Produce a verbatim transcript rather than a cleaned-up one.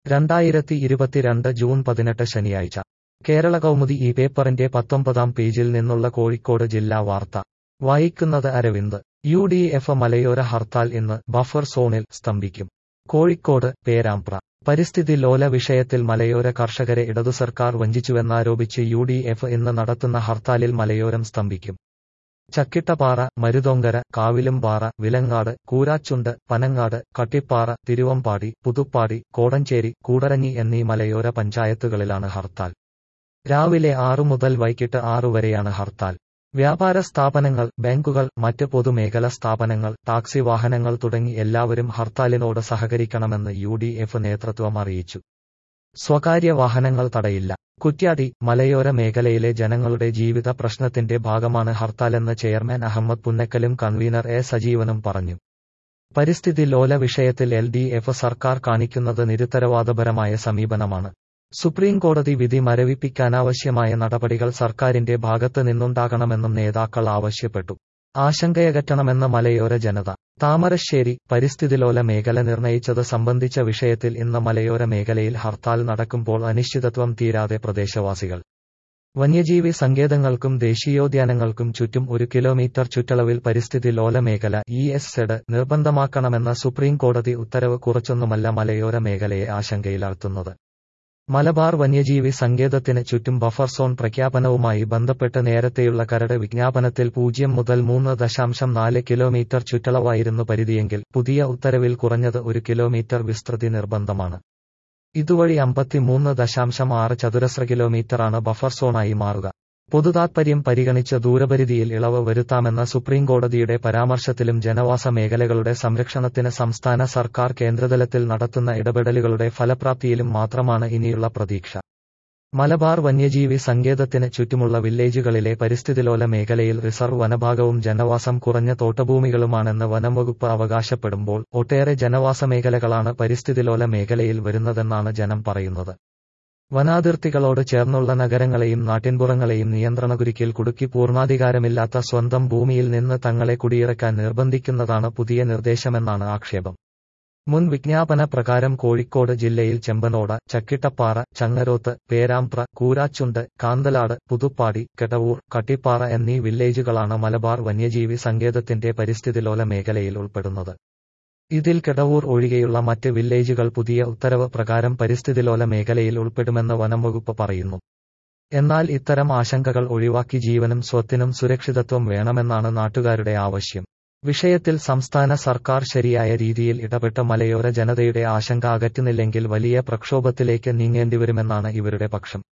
രണ്ടായിരത്തി ഇരുപത്തിരണ്ട് ജൂൺ പതിനെട്ട് ശനിയാഴ്ച കേരള കൗമുദി ഈ പേപ്പറിന്റെ പത്തൊമ്പതാം പേജിൽ നിന്നുള്ള കോഴിക്കോട് ജില്ലാ വാർത്ത വായിക്കുന്നത് അരവിന്ദ്. യു ഡി എഫ് മലയോര ഹർത്താൽ ഇന്ന് ബഫർ സോണിൽ സ്തംഭിക്കും. കോഴിക്കോട് പേരാമ്പ്ര പരിസ്ഥിതി ലോല വിഷയത്തിൽ മലയോര കർഷകരെ ഇടതു സർക്കാർ വഞ്ചിച്ചുവെന്നാരോപിച്ച് യു ഡി എഫ് ഇന്ന് നടത്തുന്ന ഹർത്താലിൽ മലയോരം സ്തംഭിക്കും. ചക്കിട്ടപ്പാറ, മരുതോങ്കര, കാവിലുംപാറ, വിലങ്ങാട്, കൂരാച്ചുണ്ട്, പനങ്ങാട്, കട്ടിപ്പാറ, തിരുവമ്പാടി, പുതുപ്പാടി, കോടഞ്ചേരി, കൂടരഞ്ഞി എന്നീ മലയോര പഞ്ചായത്തുകളിലാണ് ഹർത്താൽ. രാവിലെ ആറു മുതൽ വൈകിട്ട് ആറു വരെയാണ് ഹർത്താൽ. വ്യാപാര സ്ഥാപനങ്ങൾ, ബാങ്കുകൾ, മറ്റ് പൊതുമേഖലാ സ്ഥാപനങ്ങൾ, ടാക്സി വാഹനങ്ങൾ തുടങ്ങി എല്ലാവരും ഹർത്താലിനോട് സഹകരിക്കണമെന്ന് യു ഡി എഫ് നേതൃത്വം അറിയിച്ചു. സ്വകാര്യ വാഹനങ്ങൾ തടയില്ല. കുറ്റ്യാടി മലയോര മേഖലയിലെ ജനങ്ങളുടെ ജീവിത പ്രശ്നത്തിന്റെ ഭാഗമാണ് ഹർത്താലെന്ന് ചെയർമാൻ അഹമ്മദ് പുന്നക്കലും കൺവീനർ എ സജീവനും പറഞ്ഞു. പരിസ്ഥിതി ലോല വിഷയത്തിൽ എൽ ഡി എഫ് സർക്കാർ കാണിക്കുന്നത് നിരുത്തരവാദപരമായ സമീപനമാണ്. സുപ്രീം കോടതി വിധി മരവിപ്പിക്കാനാവശ്യമായ നടപടികൾ സർക്കാരിന്റെ ഭാഗത്ത് നിന്നുണ്ടാകണമെന്നും നേതാക്കൾ ആവശ്യപ്പെട്ടു. ആശങ്കയകറ്റണമെന്ന് മലയോര ജനത. താമരശ്ശേരി പരിസ്ഥിതിലോല മേഖല നിർണയിച്ചത് സംബന്ധിച്ച വിഷയത്തിൽ ഇന്ന് മലയോര മേഖലയിൽ ഹർത്താൽ നടക്കുമ്പോൾ അനിശ്ചിതത്വം തീരാതെ പ്രദേശവാസികൾ. വന്യജീവി സങ്കേതങ്ങൾക്കും ദേശീയോദ്യാനങ്ങൾക്കും ചുറ്റും ഒരു കിലോമീറ്റർ ചുറ്റളവിൽ പരിസ്ഥിതി ലോല മേഖല ഇ എസ് സെഡ് നിർബന്ധമാക്കണമെന്ന സുപ്രീം കോടതി ഉത്തരവ് കുറച്ചൊന്നുമല്ല മലയോര മേഖലയെ ആശങ്കയിലാഴ്ത്തുന്നത്. മലബാർ വന്യജീവി സങ്കേതത്തിന് ചുറ്റും ബഫർ സോൺ പ്രഖ്യാപനവുമായി ബന്ധപ്പെട്ട് നേരത്തെയുള്ള കരട് വിജ്ഞാപനത്തിൽ പൂജ്യം മുതൽ മൂന്ന് ദശാംശം നാല് കിലോമീറ്റർ ചുറ്റളവായിരുന്നു പരിധിയെങ്കിൽ പുതിയ ഉത്തരവിൽ കുറഞ്ഞത് ഒരു കിലോമീറ്റർ വിസ്തൃതി നിർബന്ധമാണ്. ഇതുവഴി അമ്പത്തിമൂന്ന് ദശാംശം ആറ് ചതുരശ്ര കിലോമീറ്ററാണ് ബഫർ സോണായി മാറുക. പൊതുതാത്പര്യം പരിഗണിച്ച് ദൂരപരിധിയിൽ ഇളവ് വരുത്താമെന്ന സുപ്രീംകോടതിയുടെ പരാമർശത്തിലും ജനവാസ മേഖലകളുടെ സംരക്ഷണത്തിന് സംസ്ഥാന സർക്കാർ കേന്ദ്രതലത്തിൽ നടത്തുന്ന ഇടപെടലുകളുടെ ഫലപ്രാപ്തിയിലും മാത്രമാണ് ഇനിയുള്ള പ്രതീക്ഷ. മലബാർ വന്യജീവി സങ്കേതത്തിന് ചുറ്റുമുള്ള വില്ലേജുകളിലെ പരിസ്ഥിതിലോല മേഖലയിൽ റിസർവ് വനഭാഗവും ജനവാസം കുറഞ്ഞ തോട്ടഭൂമികളുമാണെന്ന് വനംവകുപ്പ് അവകാശപ്പെടുമ്പോൾ ഒട്ടേറെ ജനവാസ മേഖലകളാണ് പരിസ്ഥിതിലോല മേഖലയിൽ വരുന്നതെന്നാണ് ജനം പറയുന്നത്. വനാതിർത്തികളോട് ചേർന്നുള്ള നഗരങ്ങളെയും നാട്ടിൻപുറങ്ങളെയും നിയന്ത്രണകുരുക്കിൽ കുടുക്കി പൂർണ്ണാധികാരമില്ലാത്ത സ്വന്തം ഭൂമിയിൽ നിന്ന് തങ്ങളെ കുടിയിറക്കാൻ നിർബന്ധിക്കുന്നതാണ് പുതിയ നിർദ്ദേശമെന്നാണ് ആക്ഷേപം. മുൻ വിജ്ഞാപന പ്രകാരം കോഴിക്കോട് ജില്ലയിൽ ചെമ്പനോട, ചക്കിട്ടപ്പാറ, ചങ്ങരോത്ത്, പേരാമ്പ്ര, കൂരാച്ചുണ്ട്, കാന്തലാട്, പുതുപ്പാടി, കെടവൂർ, കട്ടിപ്പാറ എന്നീ വില്ലേജുകളാണ് മലബാർ വന്യജീവി സങ്കേതത്തിന്റെ പരിസ്ഥിതിലോല മേഖലയിൽ ഉൾപ്പെടുന്നത്. ഇതിൽ കെടവൂർ ഒഴികെയുള്ള മറ്റ് വില്ലേജുകൾ പുതിയ ഉത്തരവ് പ്രകാരം പരിസ്ഥിതിലോല മേഖലയിൽ ഉൾപ്പെടുമെന്ന് വനംവകുപ്പ് പറയുന്നു. എന്നാൽ ഇത്തരം ആശങ്കകൾ ഒഴിവാക്കി ജീവനും സ്വത്തിനും സുരക്ഷിതത്വം വേണമെന്നാണ് നാട്ടുകാരുടെ ആവശ്യം. വിഷയത്തിൽ സംസ്ഥാന സർക്കാർ ശരിയായ രീതിയിൽ ഇടപെട്ട് മലയോര ജനതയുടെ ആശങ്ക അകറ്റുന്നില്ലെങ്കിൽ വലിയ പ്രക്ഷോഭത്തിലേക്ക് നീങ്ങേണ്ടിവരുമെന്നാണ് ഇവരുടെ പക്ഷം.